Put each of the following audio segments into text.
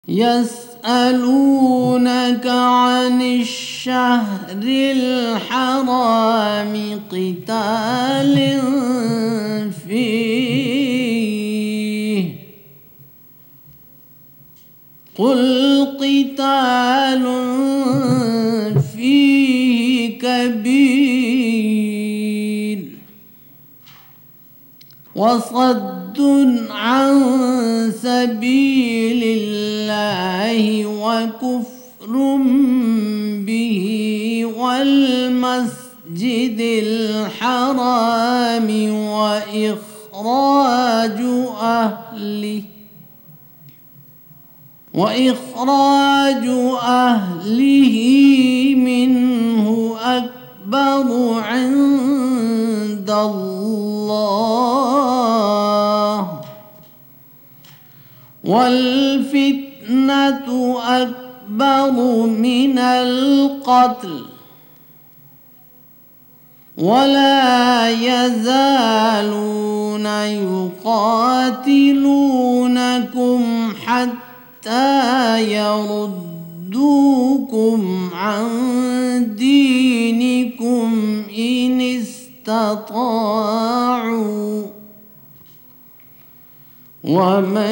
يسألونك عن الشهر الحرام قتال فيه قل قتال فيه كبير وصد عن سبيل الله وكفر به والمسجد الحرام وإخراج أهله منه أكبر عند الله والفتنة أكبر من القتل ولا يزالون يقاتلونكم حتى يردوكم عن دينكم إن استطاعوا ومن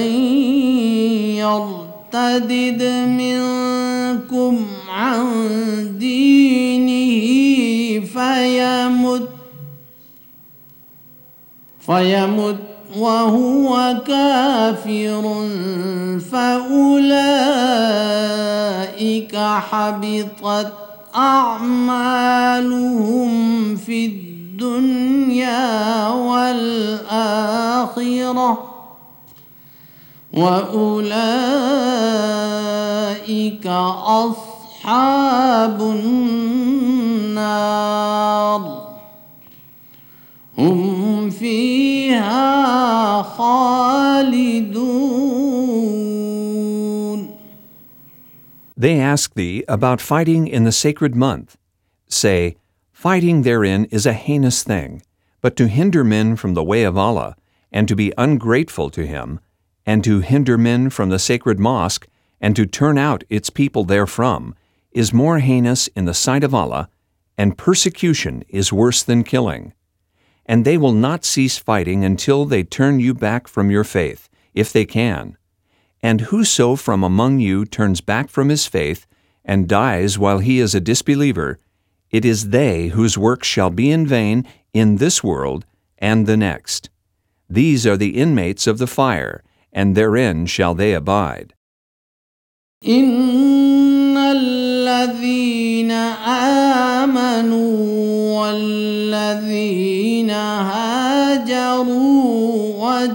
يرتدد منكم عن دينه فيمت وهو كافر فأولئك حبطت أعمالهم في الدنيا والآخرة وأولئك أصحاب النار هم فيها خالدون. They ask thee about fighting in the sacred month. Say, fighting therein is a heinous thing, but to hinder men from the way of Allah, and to be ungrateful to Him, and to hinder men from the sacred mosque, and to turn out its people therefrom, is more heinous in the sight of Allah, and persecution is worse than killing. And they will not cease fighting until they turn you back from your faith, if they can. And whoso from among you turns back from his faith, and dies while he is a disbeliever, it is they whose work shall be in vain in this world and the next. These are the inmates of the fire, and therein shall they abide. إن الذين آمنوا والذين هاجروا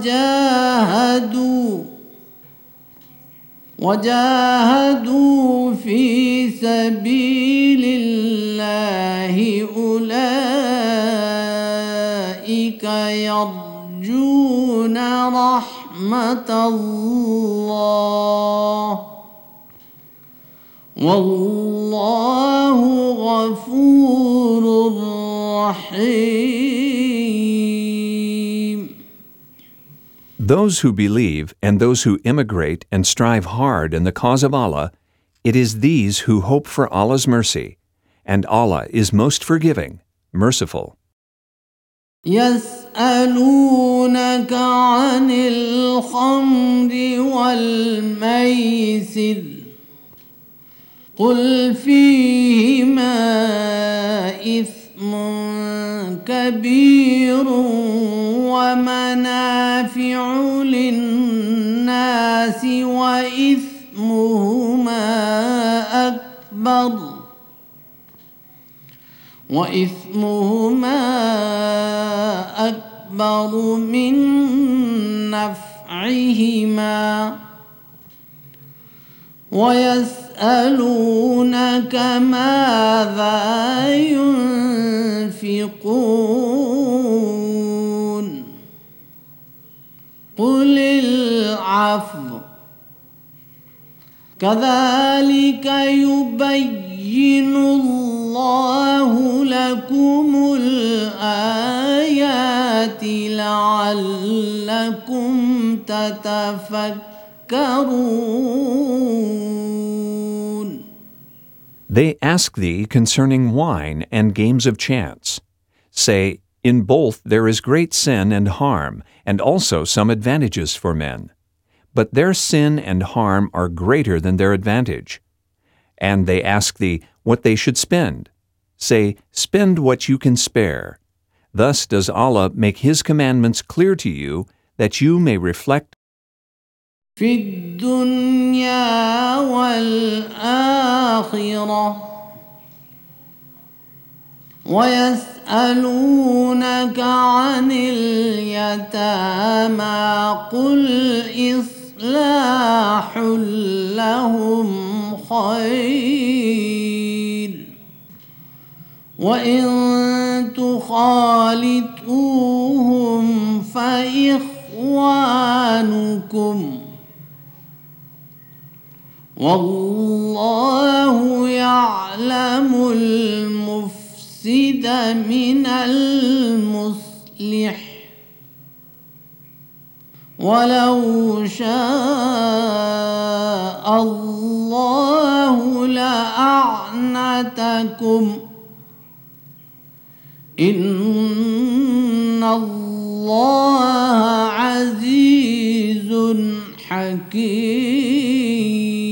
وجاهدوا في سبيل الله أولئك يرجون رحمة الله والله غفور رحيم. Those who believe and those who immigrate and strive hard in the cause of Allah, it is these who hope for Allah's mercy, and Allah is most forgiving, merciful. يسألونك عن الخمر والميسر قل فيهما إثم كبير ومنافع للناس وإثمهما أكبر من نفعهما ويسألونك ماذا ينفقون قل العفو كذلك يبين الله لكم الآيات لعلكم تتفكرون. They ask thee concerning wine and games of chance. Say, in both there is great sin and harm, and also some advantages for men. But their sin and harm are greater than their advantage. And they ask thee what they should spend. Say, spend what you can spare. Thus does Allah make His commandments clear to you, that you may reflect في الدنيا والآخرة ويسألونك عن اليتامى قل إصلاح لهم خير وإن تخالطوهم فإخوانكم والله يعلم المفسد من المصلح ولو شاء الله لأعنتكم إن الله عزيز حكيم.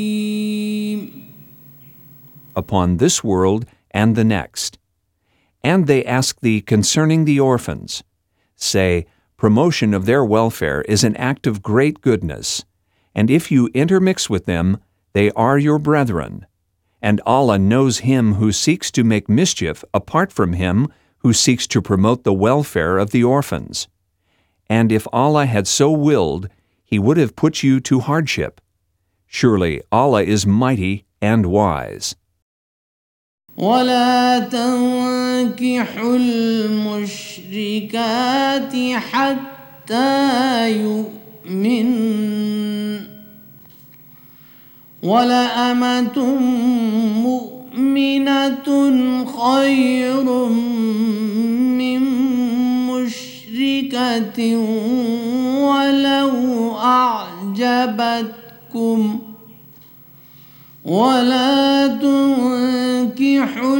Upon this world and the next. And they ask thee concerning the orphans. Say, promotion of their welfare is an act of great goodness, and if you intermix with them, they are your brethren. And Allah knows him who seeks to make mischief apart from him who seeks to promote the welfare of the orphans. And if Allah had so willed, He would have put you to hardship. Surely Allah is mighty and wise. ولا تنكحوا المشركات حتى يؤمن ولأمة مؤمنة خير من مشركة ولو أعجبتكم ولا تنكحوا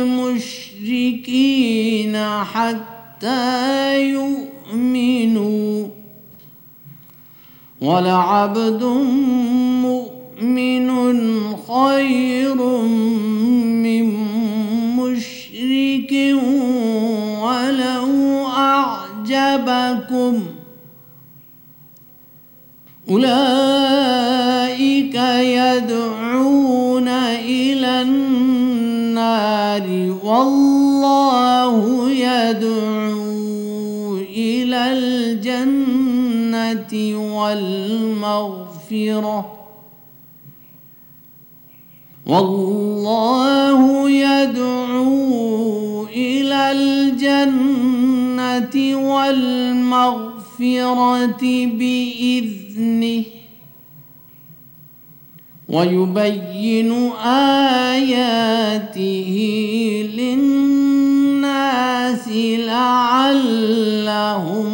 المشركين حتى يؤمنوا ولعبد مؤمن خير من مشرك ولو أعجبكم أولئك يدعون إلى النار والله يدعو إلى الجنة والمغفرة والله يدعو إلى الجنة والمغفرة بإذنه ويبين آياته للناس لعلهم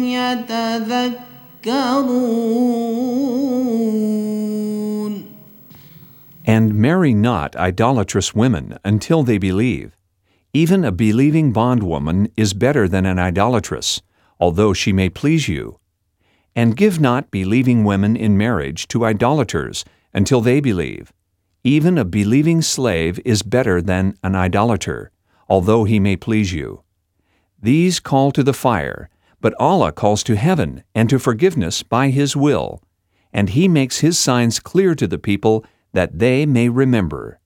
يتذكرون. And marry not idolatrous women until they believe. Even a believing bondwoman is better than an idolatress, although she may please you. And give not believing women in marriage to idolaters until they believe. Even a believing slave is better than an idolater, although he may please you. These call to the fire, but Allah calls to heaven and to forgiveness by His will, and He makes His signs clear to the people that they may remember.